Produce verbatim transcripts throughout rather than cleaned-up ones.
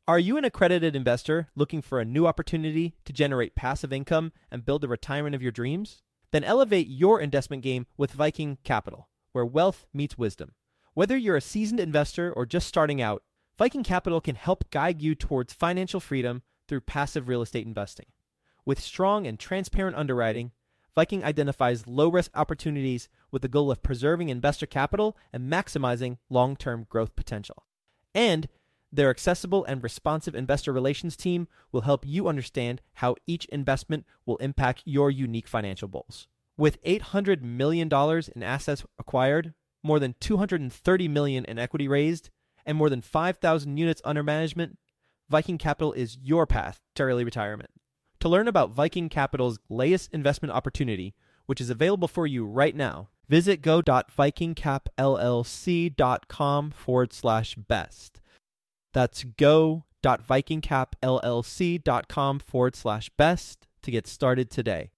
Are you an accredited investor looking for a new opportunity to generate passive income and build the retirement of your dreams? Then elevate your investment game with Viking Capital, where wealth meets wisdom. Whether you're a seasoned investor or just starting out, Viking Capital can help guide you towards financial freedom through passive real estate investing. With strong and transparent underwriting, Viking identifies low-risk opportunities with the goal of preserving investor capital and maximizing long-term growth potential. And their accessible and responsive investor relations team will help you understand how each investment will impact your unique financial goals. With eight hundred million dollars in assets acquired, more than two hundred thirty million dollars in equity raised, and more than five thousand units under management, Viking Capital is your path to early retirement. To learn about Viking Capital's latest investment opportunity, which is available for you right now, visit go.vikingcapllc.com forward slash best. That's go.vikingcapllc.com forward slash best to get started today.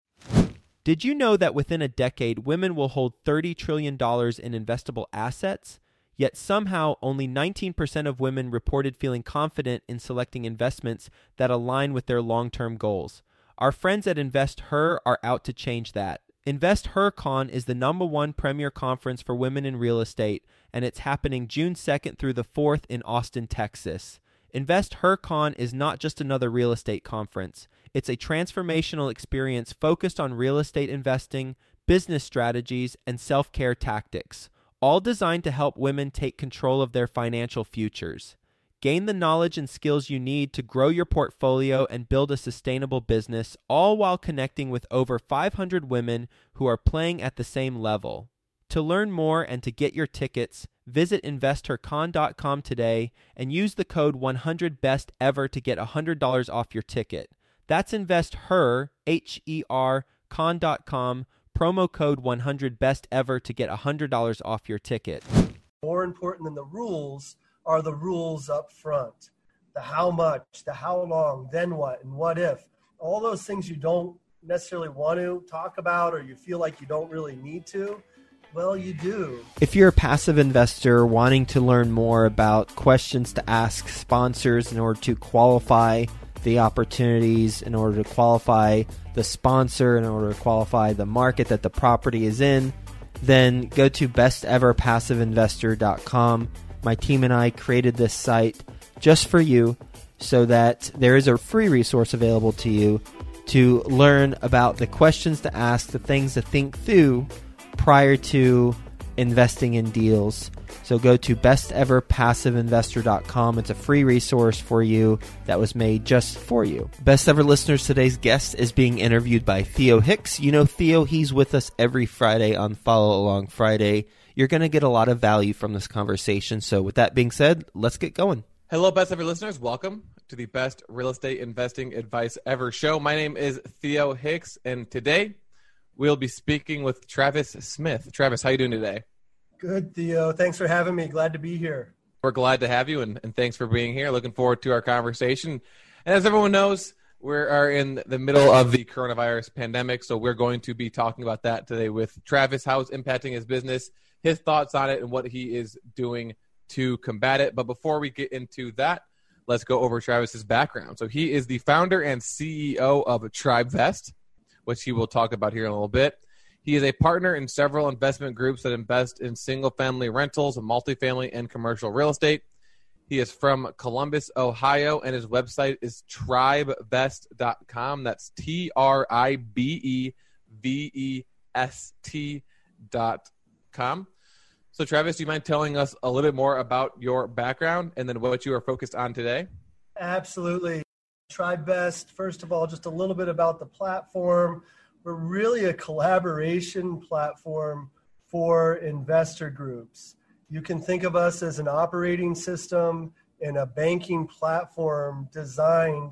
Did you know that within a decade, women will hold thirty trillion dollars in investable assets? Yet somehow only nineteen percent of women reported feeling confident in selecting investments that align with their long-term goals. Our friends at InvestHer are out to change that. InvestHerCon is the number one premier conference for women in real estate, and it's happening June second through the fourth in Austin, Texas. InvestHerCon is not just another real estate conference. It's a transformational experience focused on real estate investing, business strategies, and self-care tactics, all designed to help women take control of their financial futures. Gain the knowledge and skills you need to grow your portfolio and build a sustainable business, all while connecting with over five hundred women who are playing at the same level. To learn more and to get your tickets, visit investor con dot com today and use the code one hundred best ever to get one hundred dollars off your ticket. That's InvestHer, H E R, con dot com, promo code one hundred best ever to get one hundred dollars off your ticket. More important than the rules are the rules up front. The how much, the how long, then what, and what if. All those things you don't necessarily want to talk about or you feel like you don't really need to, well, you do. If you're a passive investor wanting to learn more about questions to ask sponsors in order to qualify the opportunities, in order to qualify the sponsor, in order to qualify the market that the property is in, then go to best ever passive investor dot com. My team and I created this site just for you so that there is a free resource available to you to learn about the questions to ask, the things to think through prior to investing in deals. So go to best ever passive investor dot com. It's a free resource for you that was made just for you. Best Ever listeners, today's guest is being interviewed by Theo Hicks. You know Theo, he's with us every Friday on Follow Along Friday. You're going to get a lot of value from this conversation. So with that being said, let's get going. Hello, Best Ever listeners. Welcome to the Best Real Estate Investing Advice Ever show. My name is Theo Hicks, and today we'll be speaking with Travis Smith. Travis, how you doing today? Good, Theo. Thanks for having me. Glad to be here. We're glad to have you, and, and thanks for being here. Looking forward to our conversation. And as everyone knows, we are in the middle of the coronavirus pandemic, so we're going to be talking about that today with Travis, how it's impacting his business, his thoughts on it, and what he is doing to combat it. But before we get into that, let's go over Travis's background. So he is the founder and C E O of TribeVest, which he will talk about here in a little bit. He is a partner in several investment groups that invest in single-family rentals, multifamily, and commercial real estate. He is from Columbus, Ohio, and his website is tribe vest dot com. That's T R I B E V E S T dot com. So, Travis, do you mind telling us a little bit more about your background and then what you are focused on today? Absolutely. TribeVest, first of all, just a little bit about the platform. We're really a collaboration platform for investor groups. You can think of us as an operating system and a banking platform designed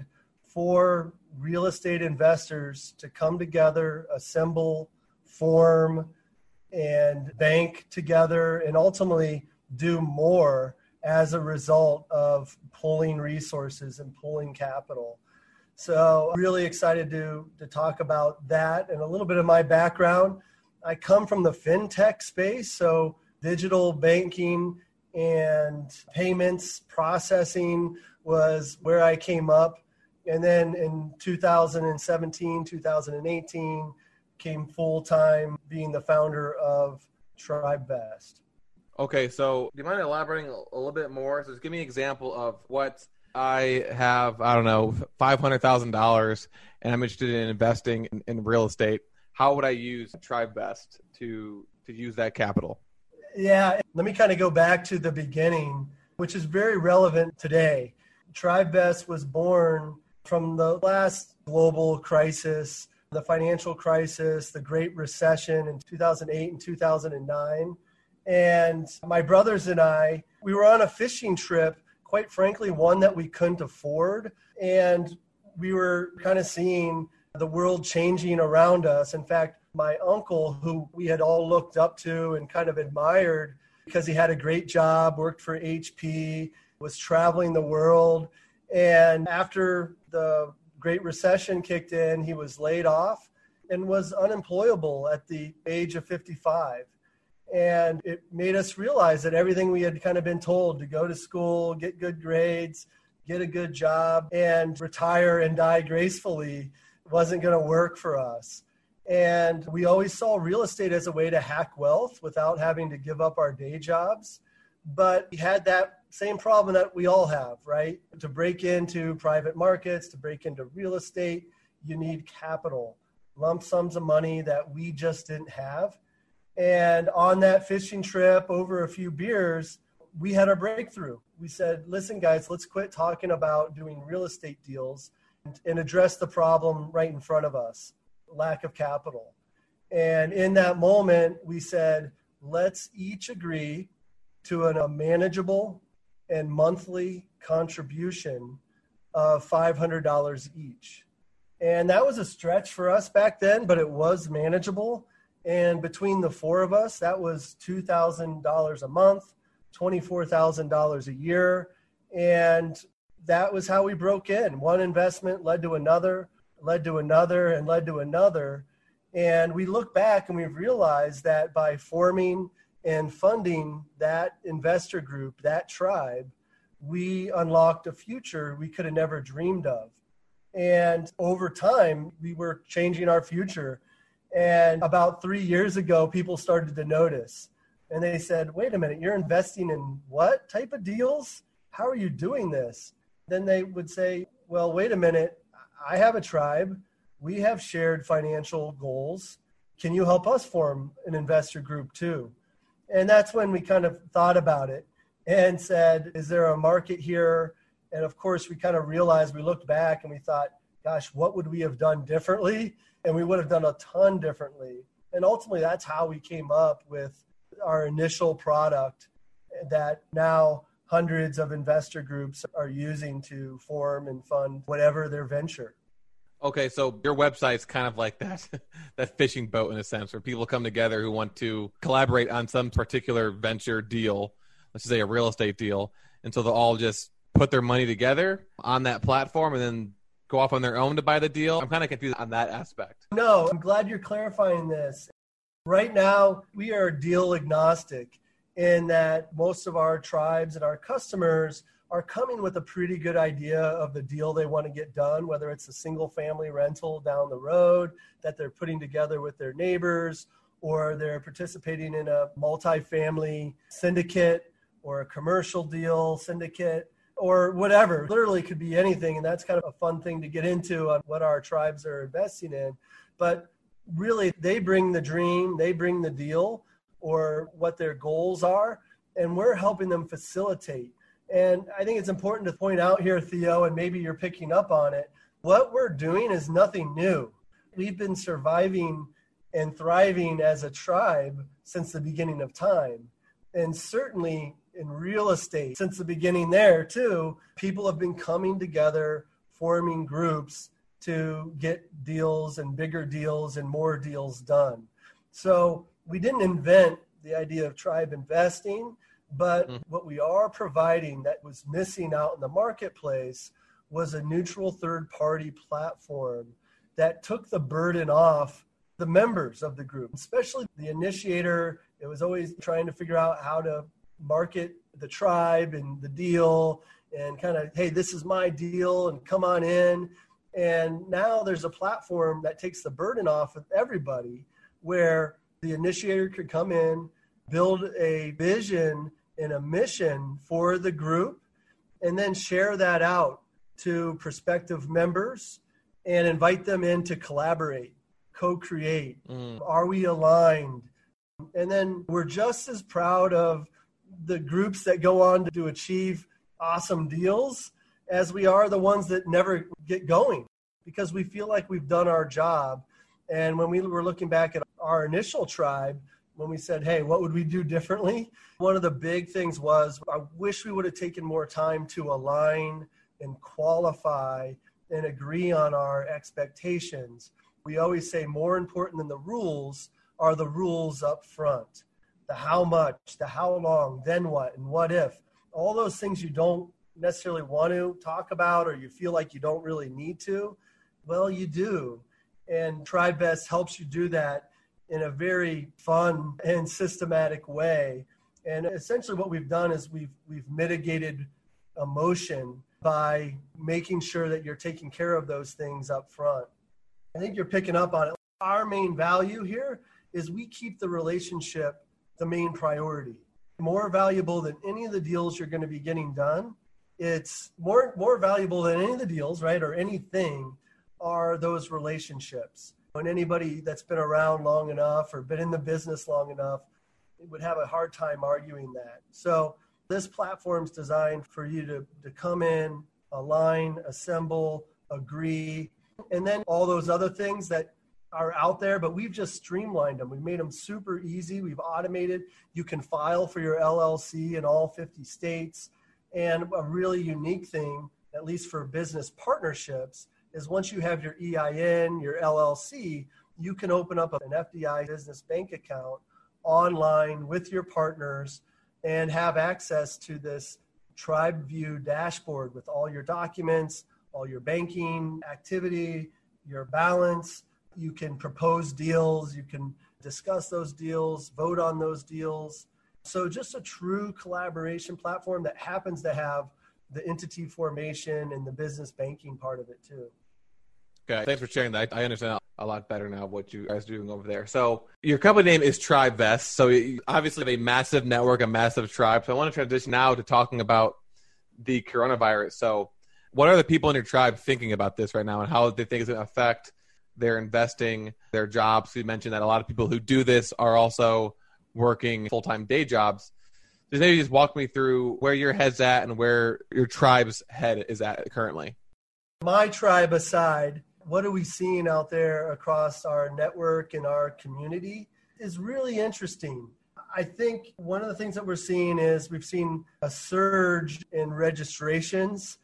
for real estate investors to come together, assemble, form, and bank together, and ultimately do more as a result of pulling resources and pulling capital. So I'm really excited to, to talk about that and a little bit of my background. I come from the fintech space, so digital banking and payments processing was where I came up. And then in two thousand seventeen, two thousand eighteen, came full-time being the founder of TribeVest. Okay, so do you mind elaborating a little bit more? So just give me an example of what I have, I don't know, five hundred thousand dollars, and I'm interested in investing in, in real estate. How would I use TribeVest to, to use that capital? Yeah, let me kind of go back to the beginning, which is very relevant today. TribeVest was born from the last global crisis, the financial crisis, the Great Recession in two thousand eight and two thousand nine. And my brothers and I, we were on a fishing trip, quite frankly, one that we couldn't afford. And we were kind of seeing the world changing around us. In fact, my uncle, who we had all looked up to and kind of admired because he had a great job, worked for H P, was traveling the world. And after the Great Recession kicked in, he was laid off and was unemployable at the age of fifty-five. And it made us realize that everything we had kind of been told to go to school, get good grades, get a good job, and retire and die gracefully wasn't going to work for us. And we always saw real estate as a way to hack wealth without having to give up our day jobs. But we had that same problem that we all have, right? To break into private markets, to break into real estate, you need capital, lump sums of money that we just didn't have. And on that fishing trip over a few beers, we had our breakthrough. We said, listen, guys, let's quit talking about doing real estate deals and, and address the problem right in front of us, lack of capital. And in that moment, we said, let's each agree to an, a manageable and monthly contribution of five hundred dollars each. And that was a stretch for us back then, but it was manageable. And between the four of us, that was two thousand dollars a month, twenty-four thousand dollars a year. And that was how we broke in. One investment led to another, led to another, and led to another. And we look back and we've realized that by forming and funding that investor group, that tribe, we unlocked a future we could have never dreamed of. And over time, we were changing our future. And about three years ago, people started to notice. And they said, wait a minute, you're investing in what type of deals? How are you doing this? Then they would say, well, wait a minute, I have a tribe. We have shared financial goals. Can you help us form an investor group too? And that's when we kind of thought about it and said, is there a market here? And of course, we kind of realized, we looked back and we thought, gosh, what would we have done differently? And we would have done a ton differently. And ultimately, that's how we came up with our initial product that now hundreds of investor groups are using to form and fund whatever their venture. Okay, so your website's kind of like that that fishing boat in a sense, where people come together who want to collaborate on some particular venture deal, let's just say a real estate deal, and so they'll all just put their money together on that platform and then go off on their own to buy the deal. I'm kind of confused on that aspect. No, I'm glad you're clarifying this. Right now, we are deal agnostic in that most of our tribes and our customers are coming with a pretty good idea of the deal they want to get done, whether it's a single family rental down the road that they're putting together with their neighbors, or they're participating in a multifamily syndicate or a commercial deal syndicate or whatever. Literally could be anything. And that's kind of a fun thing to get into on what our tribes are investing in. But really, they bring the dream, they bring the deal or what their goals are, and we're helping them facilitate. And I think it's important to point out here, Theo, and maybe you're picking up on it, what we're doing is nothing new. We've been surviving and thriving as a tribe since the beginning of time. And certainly in real estate, since the beginning there too, people have been coming together, forming groups to get deals and bigger deals and more deals done. So we didn't invent the idea of tribe investing, but mm-hmm. what we are providing that was missing out in the marketplace was a neutral third-party platform that took the burden off the members of the group, especially the initiator. It was always trying to figure out how to market the tribe and the deal and kind of, hey, this is my deal and come on in. And now there's a platform that takes the burden off of everybody, where the initiator could come in, build a vision and a mission for the group, and then share that out to prospective members and invite them in to collaborate, co-create. Mm. Are we aligned? And then we're just as proud of the groups that go on to, to achieve awesome deals as we are the ones that never get going, because we feel like we've done our job. And when we were looking back at our initial tribe, when we said, hey, what would we do differently? One of the big things was, I wish we would have taken more time to align and qualify and agree on our expectations. We always say more important than the rules are the rules up front. The how much, the how long, then what, and what if. All those things you don't necessarily want to talk about, or you feel like you don't really need to, well, you do. And TribeVest helps you do that in a very fun and systematic way. And essentially what we've done is we've we've mitigated emotion by making sure that you're taking care of those things up front. I think you're picking up on it. Our main value here is we keep the relationship the main priority. More valuable than any of the deals you're going to be getting done. It's more more valuable than any of the deals, right, or anything, are those relationships. And anybody that's been around long enough or been in the business long enough would have a hard time arguing that. So this platform's designed for you to, to come in, align, assemble, agree, and then all those other things that are out there, but we've just streamlined them. We've made them super easy. We've automated. You can file for your L L C in all fifty states. And a really unique thing, at least for business partnerships, is once you have your E I N, your L L C, you can open up an F D I business bank account online with your partners and have access to this TribeView dashboard with all your documents, all your banking activity, your balance. You can propose deals, you can discuss those deals, vote on those deals. So just a true collaboration platform that happens to have the entity formation and the business banking part of it too. Okay, thanks for sharing that. I understand a lot better now what you guys are doing over there. So your company name is TribeVest. So you obviously have a massive network, a massive tribe. So I want to transition now to talking about the coronavirus. So what are the people in your tribe thinking about this right now, and how they think it's going to affect their investing, their jobs? You mentioned that a lot of people who do this are also working full-time day jobs. Just maybe just walk me through where your head's at and where your tribe's head is at currently. My tribe aside, what are we seeing out there across our network and our community is really interesting. I think one of the things that we're seeing is we've seen a surge in registrations,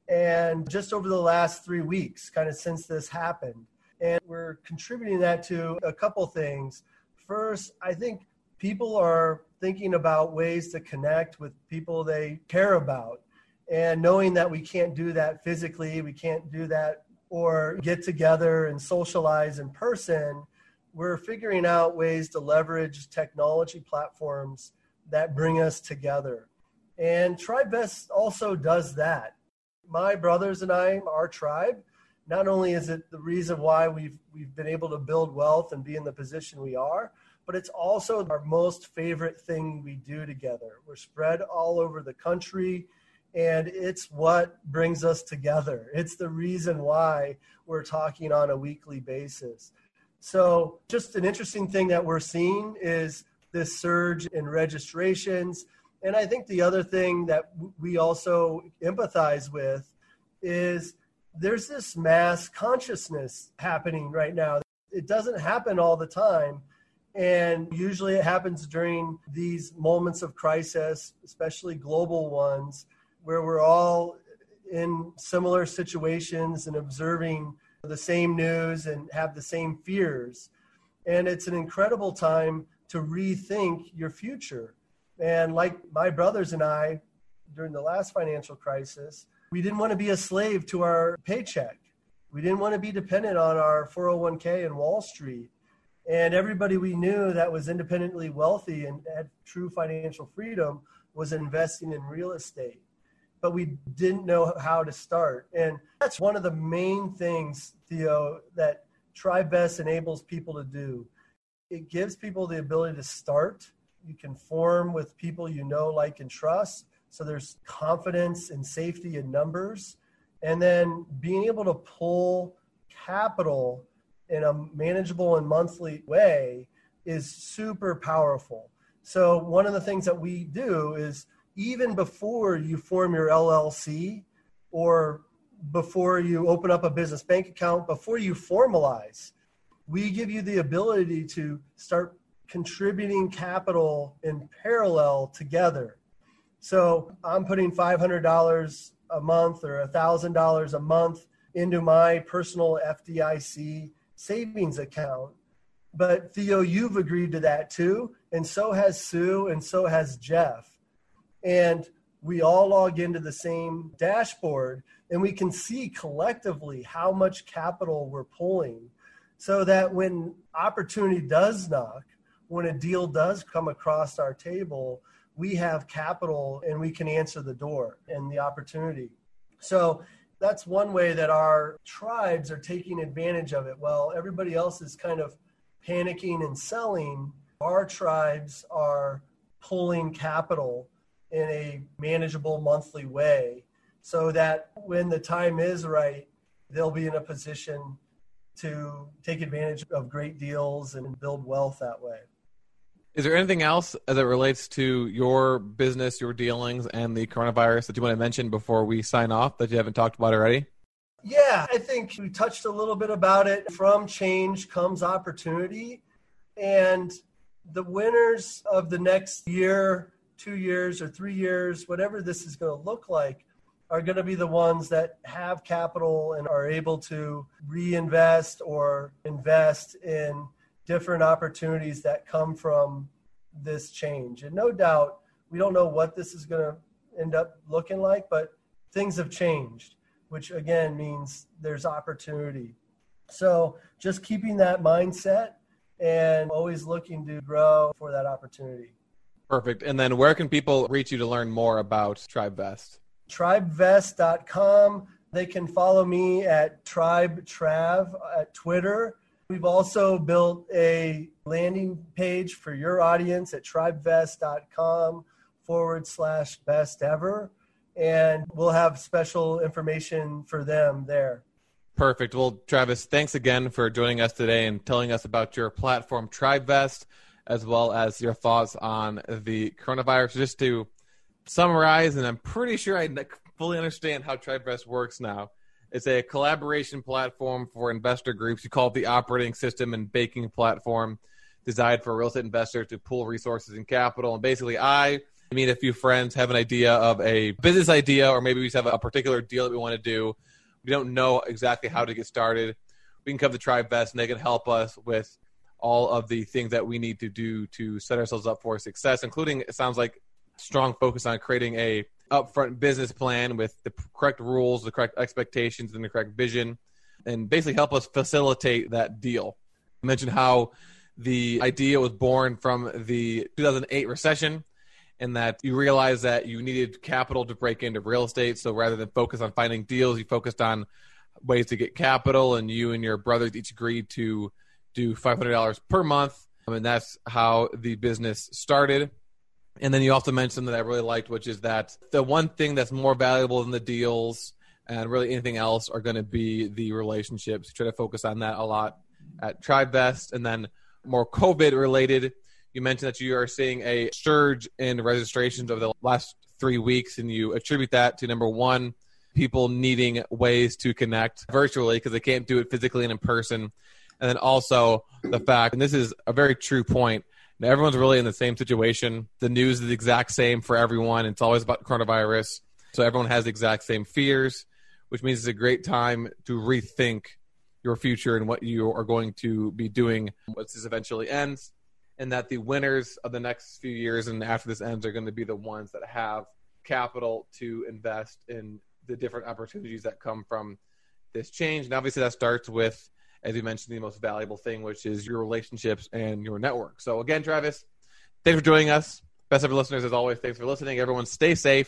and just over the last three weeks, kind of since this happened. And we're contributing that to a couple things. First, I think people are thinking about ways to connect with people they care about. And knowing that we can't do that physically, we can't do that or get together and socialize in person, we're figuring out ways to leverage technology platforms that bring us together. And TribeVest also does that. My brothers and I, our tribe, not only is it the reason why we've we've been able to build wealth and be in the position we are, but it's also our most favorite thing we do together. We're spread all over the country, and it's what brings us together. It's the reason why we're talking on a weekly basis. So just an interesting thing that we're seeing is this surge in registrations. And I think the other thing that we also empathize with is there's this mass consciousness happening right now. It doesn't happen all the time. And usually it happens during these moments of crisis, especially global ones, where we're all in similar situations and observing the same news and have the same fears. And it's an incredible time to rethink your future. And like my brothers and I, during the last financial crisis, we didn't want to be a slave to our paycheck. We didn't want to be dependent on our four oh one k and Wall Street. And everybody we knew that was independently wealthy and had true financial freedom was investing in real estate. but we didn't know how to start. And that's one of the main things, Theo, that TribeVest enables people to do. It gives people the ability to start. You can form with people you know, like, and trust. So there's confidence and safety in numbers. And then being able to pull capital in a manageable and monthly way is super powerful. So one of the things that we do is even before you form your L L C or before you open up a business bank account, before you formalize, we give you the ability to start contributing capital in parallel together. So I'm putting five hundred dollars a month or one thousand dollars a month into my personal F D I C savings account. But Theo, you've agreed to that too. And so has Sue, and so has Jeff. And we all log into the same dashboard, and we can see collectively how much capital we're pulling, so that when opportunity does knock, when a deal does come across our table, we have capital and we can answer the door and the opportunity. So that's one way that our tribes are taking advantage of it. While everybody else is kind of panicking and selling, our tribes are pulling capital in a manageable monthly way, so that when the time is right, they'll be in a position to take advantage of great deals and build wealth that way. Is there anything else as it relates to your business, your dealings, and the coronavirus that you want to mention before we sign off that you haven't talked about already? Yeah, I think we touched a little bit about it. From change comes opportunity. And the winners of the next year, two years, or three years, whatever this is going to look like, are going to be the ones that have capital and are able to reinvest or invest in different opportunities that come from this change. And no doubt, we don't know what this is going to end up looking like, but things have changed, which again means there's opportunity. So just keeping that mindset and always looking to grow for that opportunity. Perfect. And then where can people reach you to learn more about TribeVest? TribeVest dot com. They can follow me at TribeTrav at Twitter. We've also built a landing page for your audience at TribeVest.com forward slash best ever. And we'll have special information for them there. Perfect. Well, Travis, thanks again for joining us today and telling us about your platform, TribeVest, as well as your thoughts on the coronavirus. Just to summarize, and I'm pretty sure I fully understand how TribeVest works now. It's a collaboration platform for investor groups. You call it the operating system and baking platform, designed for real estate investors to pool resources and capital. And basically, I meet a few friends, have an idea of a business idea, or maybe we just have a particular deal that we want to do. We don't know exactly how to get started. We can come to TribeVest, and they can help us with all of the things that we need to do to set ourselves up for success, including, it sounds like, strong focus on creating a upfront business plan with the correct rules, the correct expectations, and the correct vision, and basically help us facilitate that deal. I mentioned how the idea was born from the two thousand eight recession, and that you realized that you needed capital to break into real estate. So rather than focus on finding deals, you focused on ways to get capital, and you and your brothers each agreed to do five hundred dollars per month. I mean, that's how the business started. And then you also mentioned something that I really liked, which is that the one thing that's more valuable than the deals and really anything else are going to be the relationships. You try to focus on that a lot at TribeVest. And then more COVID related, you mentioned that you are seeing a surge in registrations over the last three weeks, and you attribute that to, number one, people needing ways to connect virtually because they can't do it physically and in person. And then also the fact, and this is a very true point, now, everyone's really in the same situation. The news is the exact same for everyone. It's always about coronavirus. So everyone has the exact same fears, which means it's a great time to rethink your future and what you are going to be doing once this eventually ends. And that the winners of the next few years and after this ends are going to be the ones that have capital to invest in the different opportunities that come from this change. And obviously that starts with, as you mentioned, the most valuable thing, which is your relationships and your network. So again, Travis, thanks for joining us. Best ever listeners, as always, thanks for listening. Everyone stay safe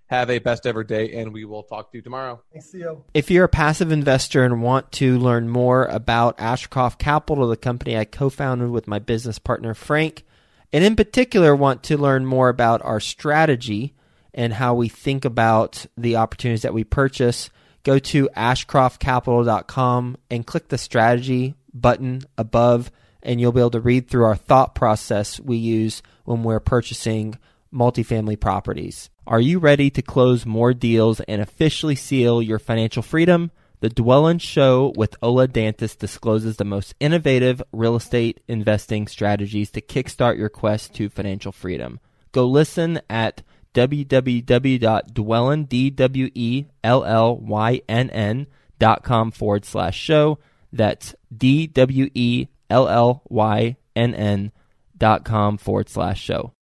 Have a best ever day, and we will talk to you tomorrow. Thanks, Theo. If you're a passive investor and want to learn more about Ashcroft Capital, the company I co-founded with my business partner Frank, and in particular want to learn more about our strategy and how we think about the opportunities that we purchase, go to ashcroft capital dot com and click the strategy button above, and you'll be able to read through our thought process we use when we're purchasing multifamily properties. Are you ready to close more deals and officially seal your financial freedom? The Dwellynn Show with Ola Dantis discloses the most innovative real estate investing strategies to kickstart your quest to financial freedom. Go listen at www.dwellyn, D W E L L Y N N dot com forward slash show. That's D W E L L Y N N dot com forward slash show.